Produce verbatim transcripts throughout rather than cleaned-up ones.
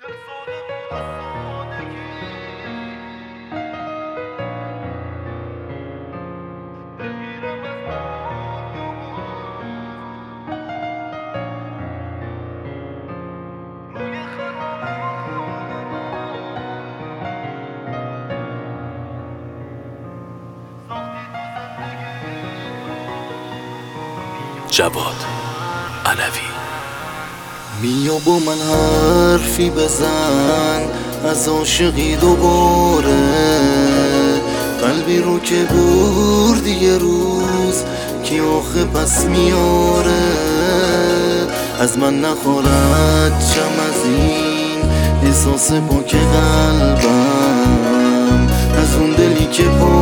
جواد علوی. بیا با من حرفی بزن از عاشقی دوباره، قلبی رو که بردی یه روز کی آخه پس میاره. از من نخورد چم از این احساس پاک قلبم، از اون دلی که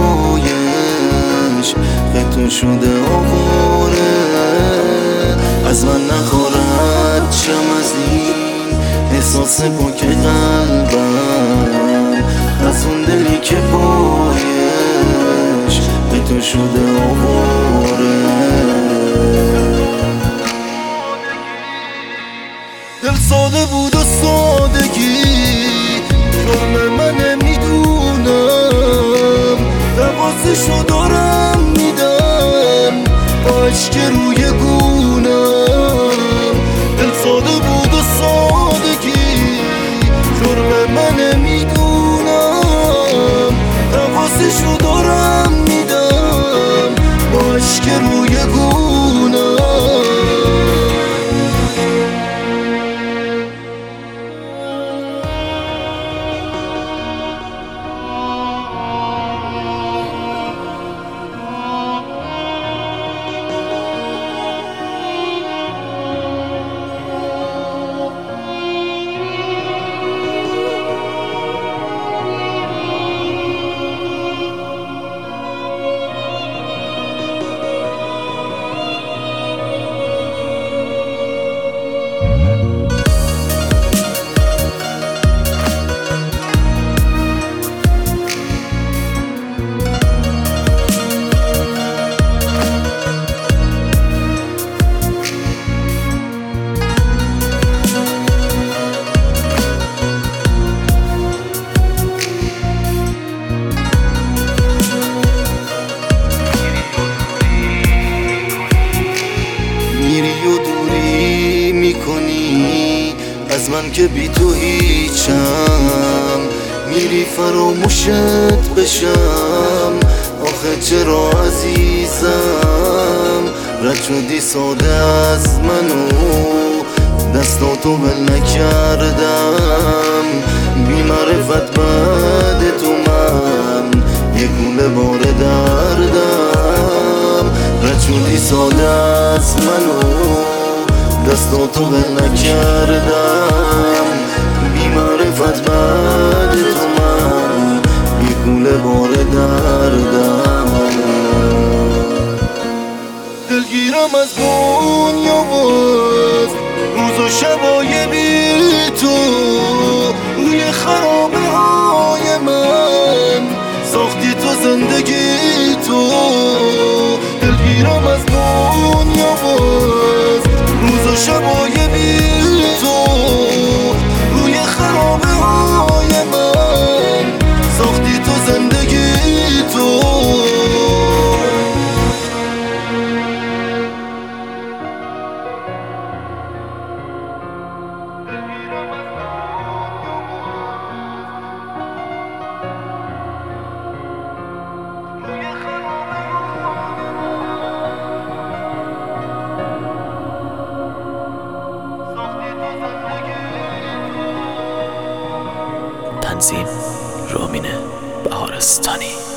پایش خطو شده آواره. از من نخورد چم از این احساس پاک قلبم، از اون دلی که پایش خطو شده آواره. دل ساده بود و سادگی جرم من نمیدونم، دوازشو دارم میدم با عشق روی گونم. دل ساده بود و سادگی جرم من نمیدونم، دوازشو دارم میدم با عشق روی گونم. از من که بی تو هیچم، میری فراموشت بشم. آخه چرا عزیزم رد شدی ساده از منو، دستاتو بل نکردم. بی معرفت بعد تو من یه گوله بار دردم. رد شدی ساده از منو، دستاتو بل نکردم. بی معرفت بعد تو من یه گوله بار دردم. دلگیرم از دنیا باز روز و شبای بی تو، روی خرابه های من ساختی تو زندگی تو. دلگیرم از دنیا باز روز و شبای بی تو، روی خرابه های من ساختی تو زندگی تو. تنظیم رامین بهارستانی.